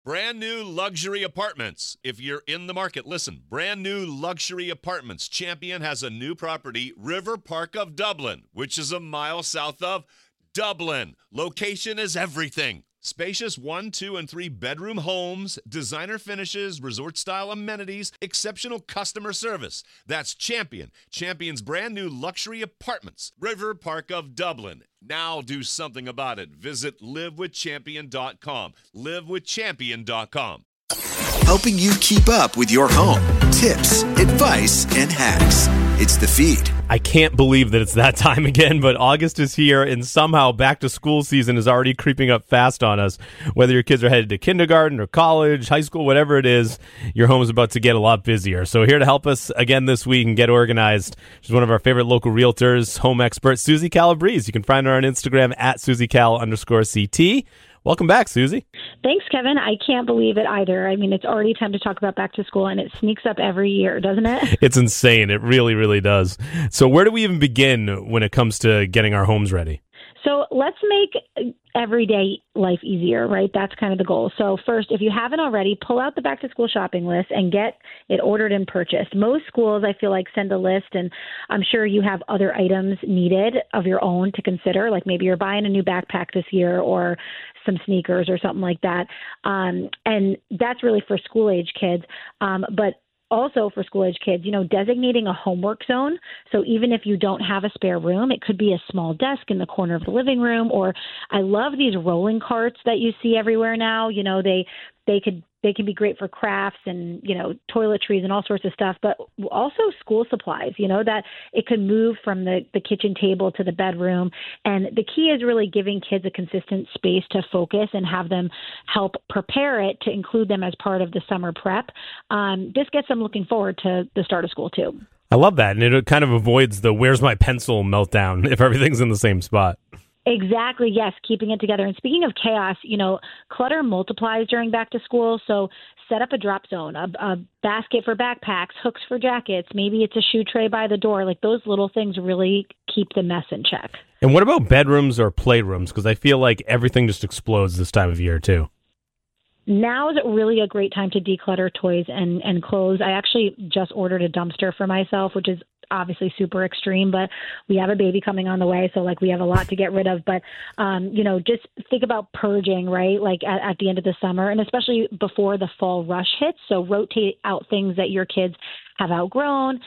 Brand new luxury apartments. If you're in the market, listen. Brand new luxury apartments. Champion has a new property, River Park of Dublin, which is a mile south of Dublin. Location is everything. Spacious 1, 2, and 3 bedroom homes, designer finishes, resort-style amenities, exceptional customer service. That's Champion. Champion's brand new luxury apartments. River Park of Dublin. Now do something about it. Visit livewithchampion.com. Livewithchampion.com. Helping you keep up with your home. Tips, advice, and hacks. It's The Feed. I can't believe that it's that time again, but August is here, and somehow back to school season is already creeping up fast on us. Whether your kids are headed to kindergarten or college, high school, whatever it is, your home is about to get a lot busier. So here to help us again this week and get organized, she's one of our favorite local realtors, home expert, Susie Calabrese. You can find her on Instagram at SusieCal_CT. Welcome back, Susie. Thanks, Kevin. I can't believe it either. I mean, it's already time to talk about back to school, and it sneaks up every year, doesn't it? It's insane. It really, really does. So where do we even begin when it comes to getting our homes ready? So let's make everyday life easier, right? That's kind of the goal. So first, if you haven't already, pull out the back to school shopping list and get it ordered and purchased. Most schools, I feel like, send a list, and I'm sure you have other items needed of your own to consider, like maybe you're buying a new backpack this year or some sneakers or something like that. And that's really for school-age kids. But also for school-age kids, designating a homework zone. So even if you don't have a spare room, it could be a small desk in the corner of the living room. Or I love these rolling carts that you see everywhere now. They can be great for crafts and, toiletries and all sorts of stuff, but also school supplies, that it could move from the kitchen table to the bedroom. And the key is really giving kids a consistent space to focus and have them help prepare it to include them as part of the summer prep. This gets them looking forward to the start of school too. I love that. And it kind of avoids the where's my pencil meltdown if everything's in the same spot. Exactly. Yes. Keeping it together. And speaking of chaos, clutter multiplies during back to school. So set up a drop zone, a basket for backpacks, hooks for jackets. Maybe it's a shoe tray by the door. Like those little things really keep the mess in check. And what about bedrooms or playrooms? Because I feel like everything just explodes this time of year too. Now is really a great time to declutter toys and clothes. I actually just ordered a dumpster for myself, which is obviously super extreme, but we have a baby coming on the way. So we have a lot to get rid of, but, just think about purging, right? Like at the end of the summer and especially before the fall rush hits. So rotate out things that your kids have outgrown,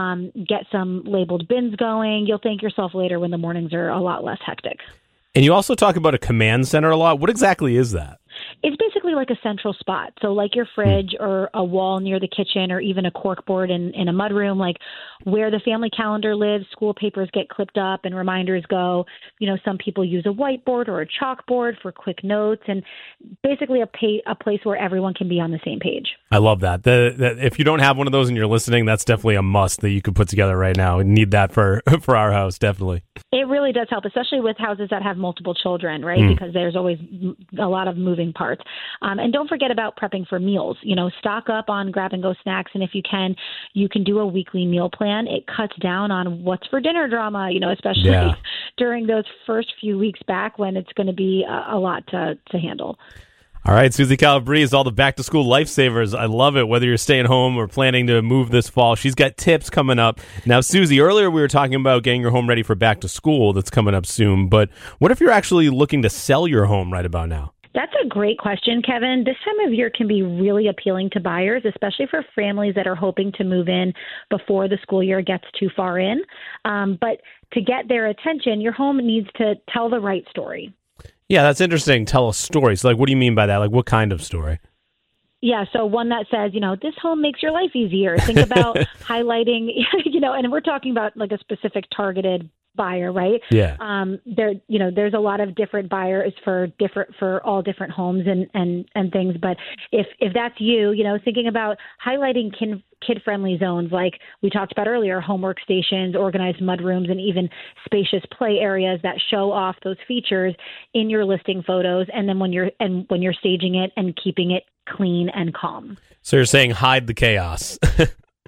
get some labeled bins going. You'll thank yourself later when the mornings are a lot less hectic. And you also talk about a command center a lot. What exactly is that? It's basically like a central spot. So like your fridge or a wall near the kitchen or even a corkboard in a mudroom, like where the family calendar lives, school papers get clipped up and reminders go. Some people use a whiteboard or a chalkboard for quick notes and basically a place where everyone can be on the same page. I love that. If you don't have one of those and you're listening, that's definitely a must that you could put together right now. We need that for our house, definitely. It really does help, especially with houses that have multiple children, right? Because there's always a lot of moving parts. And don't forget about prepping for meals. Stock up on grab-and-go snacks, and if you can do a weekly meal plan. It cuts down on what's for dinner drama, especially during those first few weeks back when it's going to be a lot to handle. All right, Susie Calabrese, all the back-to-school lifesavers. I love it, whether you're staying home or planning to move this fall. She's got tips coming up. Now, Susie, earlier we were talking about getting your home ready for back-to-school that's coming up soon, but what if you're actually looking to sell your home right about now? That's a great question, Kevin. This time of year can be really appealing to buyers, especially for families that are hoping to move in before the school year gets too far in. But to get their attention, your home needs to tell the right story. Yeah, that's interesting. Tell a story. So, what do you mean by that? Like, what kind of story? Yeah, so one that says, this home makes your life easier. Think about highlighting, and we're talking about like a specific targeted buyer, right? Yeah. There's a lot of different buyers for all different homes and things. But if that's you, thinking about highlighting kid-friendly zones like we talked about earlier, homework stations, organized mudrooms, and even spacious play areas that show off those features in your listing photos. And then when you're staging it and keeping it clean and calm. So you're saying hide the chaos.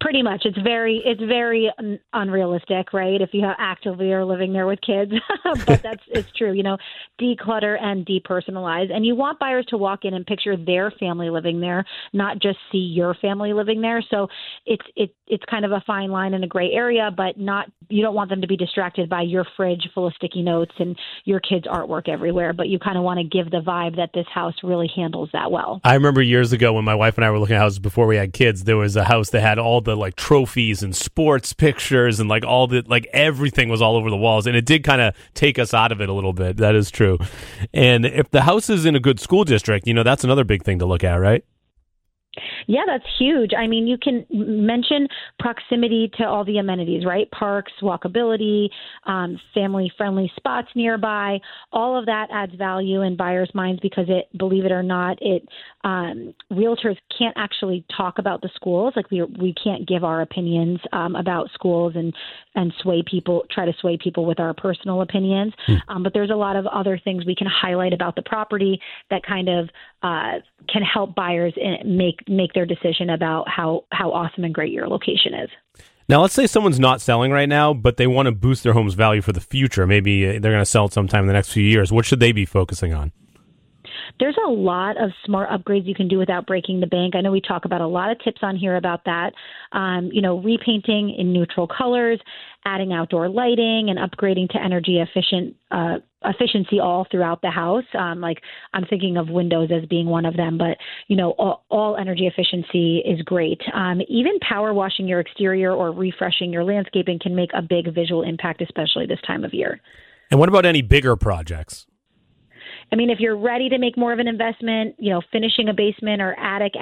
Pretty much. It's very unrealistic, right? If you actively are living there with kids, but it's true. Declutter and depersonalize, and you want buyers to walk in and picture their family living there, not just see your family living there. So it's kind of a fine line in a gray area, but you don't want them to be distracted by your fridge full of sticky notes and your kids' artwork everywhere. But you kind of want to give the vibe that this house really handles that well. I remember years ago when my wife and I were looking at houses before we had kids, there was a house that had all the like trophies and sports pictures and like all the like everything was all over the walls, and it did kind of take us out of it a little bit. That is true. And if the house is in a good school district, that's another big thing to look at, right? Yeah, that's huge. I mean, you can mention proximity to all the amenities, right? Parks, walkability, family-friendly spots nearby. All of that adds value in buyers' minds because believe it or not, realtors can't actually talk about the schools. Like we can't give our opinions about schools and try to sway people with our personal opinions. But there's a lot of other things we can highlight about the property that kind of can help buyers make their decision about how awesome and great your location is. Now, let's say someone's not selling right now, but they want to boost their home's value for the future. Maybe they're going to sell it sometime in the next few years. What should they be focusing on? There's a lot of smart upgrades you can do without breaking the bank. I know we talk about a lot of tips on here about that. Repainting in neutral colors, adding outdoor lighting, and upgrading to energy efficiency all throughout the house. Like I'm thinking of windows as being one of them, but all energy efficiency is great. Even power washing your exterior or refreshing your landscaping can make a big visual impact, especially this time of year. And what about any bigger projects? I mean, if you're ready to make more of an investment, finishing a basement or attic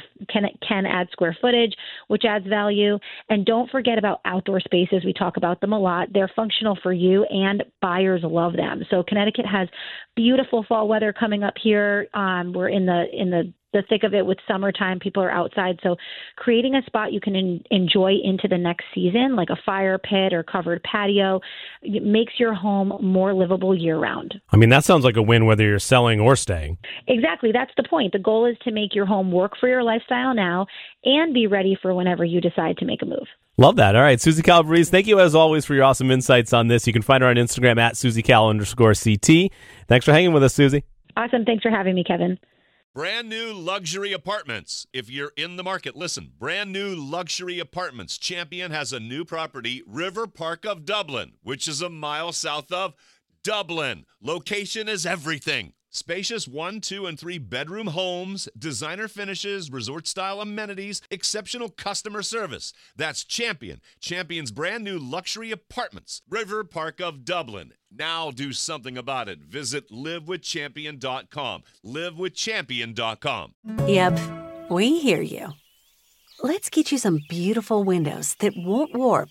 can add square footage, which adds value. And don't forget about outdoor spaces. We talk about them a lot. They're functional for you, and buyers love them. So Connecticut has beautiful fall weather coming up here. We're in the thick of it with summertime. People are outside. So creating a spot you can enjoy into the next season, like a fire pit or covered patio, it makes your home more livable year round. I mean, that sounds like a win whether you're selling or staying. Exactly. That's the point. The goal is to make your home work for your lifestyle now and be ready for whenever you decide to make a move. Love that. All right, Susie Calabrese, thank you as always for your awesome insights on this. You can find her on Instagram at SusieCal_CT. Thanks for hanging with us, Susie. Awesome. Thanks for having me, Kevin. Brand new luxury apartments. If you're in the market, listen. Brand new luxury apartments. Champion has a new property, River Park of Dublin, which is a mile south of Dublin. Location is everything. Spacious 1, 2, and 3 bedroom homes, designer finishes, resort-style amenities, exceptional customer service. That's Champion. Champion's brand new luxury apartments, River Park of Dublin. Now do something about it. Visit livewithchampion.com. Livewithchampion.com. Yep, we hear you. Let's get you some beautiful windows that won't warp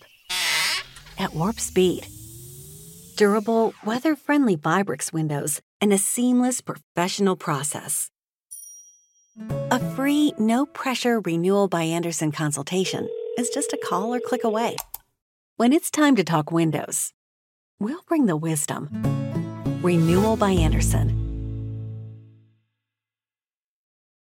at warp speed. Durable, weather-friendly Vibrix windows and a seamless professional process. A free, no-pressure renewal by Andersen consultation is just a call or click away. When it's time to talk windows, we'll bring the wisdom. Renewal by Andersen.